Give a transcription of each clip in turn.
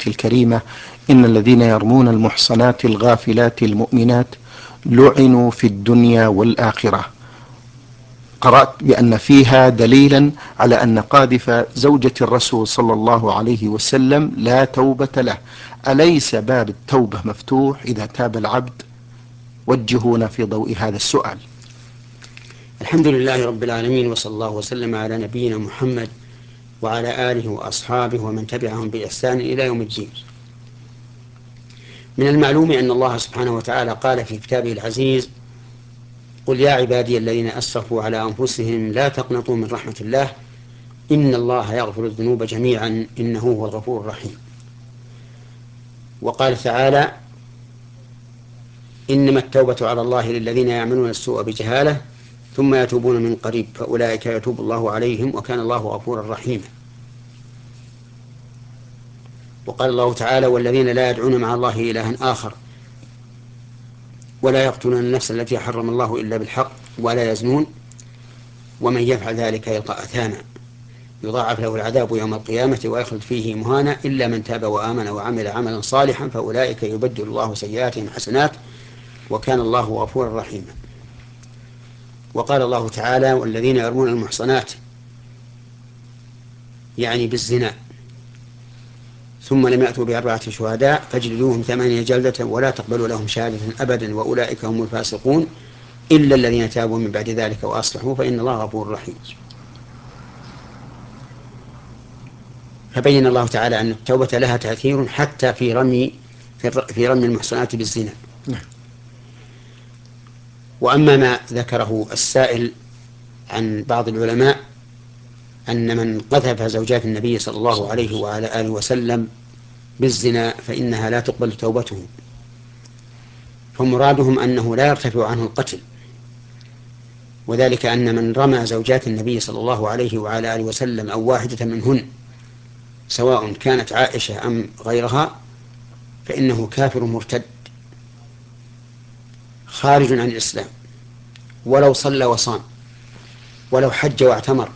الكريمة: إن الذين يرمون المحصنات الغافلات المؤمنات لعنوا في الدنيا والآخرة. قرأت بأن فيها دليلا على أن قاذف زوجة الرسول صلى الله عليه وسلم لا توبة له. أليس باب التوبة مفتوح إذا تاب العبد؟ وجهونا في ضوء هذا السؤال. الحمد لله رب العالمين، وصلى الله وسلم على نبينا محمد وعلى آله وأصحابه ومن تبعهم بإحسان إلى يوم الدين. من المعلوم أن الله سبحانه وتعالى قال في كتابه العزيز: قل يا عبادي الذين أسرفوا على أنفسهم لا تقنطوا من رحمة الله إن الله يغفر الذنوب جميعا إنه هو الغفور الرحيم. وقال تعالى: إنما التوبة على الله للذين يعملون السوء بجهالة ثم يتوبون من قريب فأولئك يتوب الله عليهم وكان الله غفورا رحيما. وقال الله تعالى: والذين لا يدعون مع الله إلها آخر ولا يقتلون النفس التي حرم الله إلا بالحق ولا يزنون ومن يفعل ذلك يلقى أثاما يضاعف له العذاب يوم القيامة ويخلد فيه مهانا إلا من تاب وآمن وعمل عملا صالحا فأولئك يبدل الله سيئاتهم حسنات وكان الله غفورا رحيما. وقال الله تعالى: والذين يرمون المحصنات يعني بالزنا ثم لم يأتوا ب4 شهداء فاجلدوهم 8 جلدة ولا تقبلوا لهم شهادة أبدا وأولئك هم الفاسقون إلا الذين تابوا من بعد ذلك وأصلحوا فإن الله غفور رحيم. فبين الله تعالى أن التوبة لها تأثير حتى في رمي المحصنات بالزنا. وأما ما ذكره السائل عن بعض العلماء أن من قذف زوجات النبي صلى الله عليه وعلى آله وسلم بالزنا فإنها لا تقبل توبته، فمرادهم أنه لا يرتفع عنه القتل، وذلك أن من رمى زوجات النبي صلى الله عليه وعلى آله وسلم أو واحدة منهن سواء كانت عائشة أم غيرها فإنه كافر مرتد خارج عن الإسلام، ولو صلى وصام ولو حج واعتمر،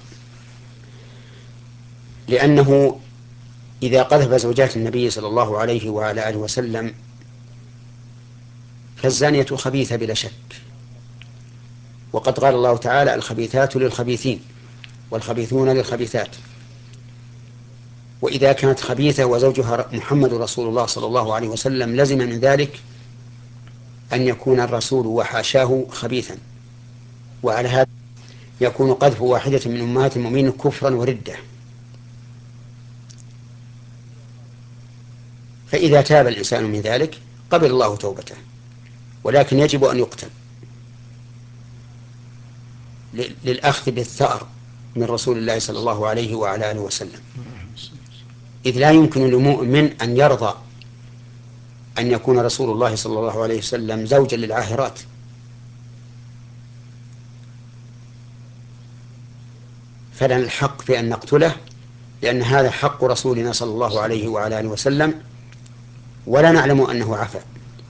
لأنه إذا قذف زوجات النبي صلى الله عليه وعلى آله وسلم فالزانية خبيثة بلا شك، وقد قال الله تعالى: الخبيثات للخبيثين والخبيثون للخبيثات. وإذا كانت خبيثة وزوجها محمد رسول الله صلى الله عليه وسلم لزم من ذلك أن يكون الرسول وحاشاه خبيثا، وعلى هذا يكون قذف واحدة من أمهات المؤمنين كفرا وردة. فإذا تاب الإنسان من ذلك قبل الله توبته، ولكن يجب أن يقتل للأخذ بالثأر من رسول الله صلى الله عليه وعلى آله وسلم، إذ لا يمكن لمؤمن أن يرضى أن يكون رسول الله صلى الله عليه وسلم زوجا للعاهرات. فلنا الحق في أن نقتله لأن هذا حق رسولنا صلى الله عليه وعلى آله وسلم ولا نعلم أنه عفا.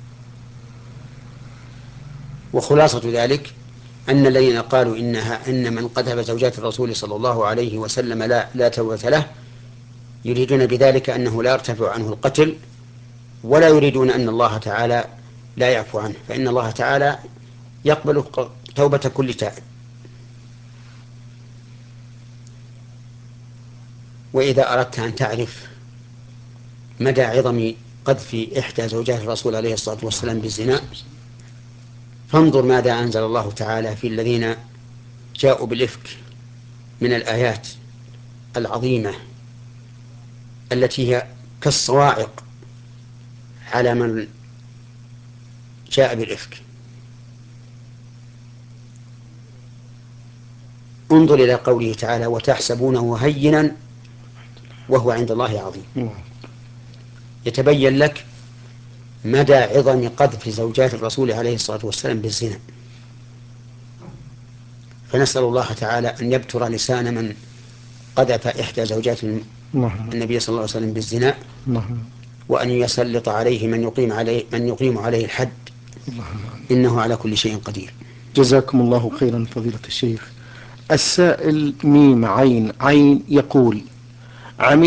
وخلاصة ذلك أن الذين قالوا إن من قذف زوجات الرسول صلى الله عليه وسلم لا توبة له يريدون بذلك أنه لا يرتفع عنه القتل، ولا يريدون أن الله تعالى لا يعفو عنه، فإن الله تعالى يقبل توبة كل تائب. وإذا أردت أن تعرف مدى عظم قذف إحدى زوجات الرسول عليه الصلاة والسلام بالزنا فانظر ماذا أنزل الله تعالى في الذين جاءوا بالإفك من الآيات العظيمة التي هي كالصواعق على من جاء بالإفك. انظر إلى قوله تعالى: وتحسبونه هينا وهو عند الله عظيم. يتبين لك مدى عظم قذف زوجات الرسول عليه الصلاة والسلام بالزنا. فنسأل الله تعالى أن يبتر لسان من قذف إحدى زوجات النبي صلى الله عليه وسلم بالزنا، وأن يسلط عليه من يقيم عليه الحد، إنه على كل شيء قدير. جزاكم الله خيرا فضيلة الشيخ. السائل ميم عين عين يقول: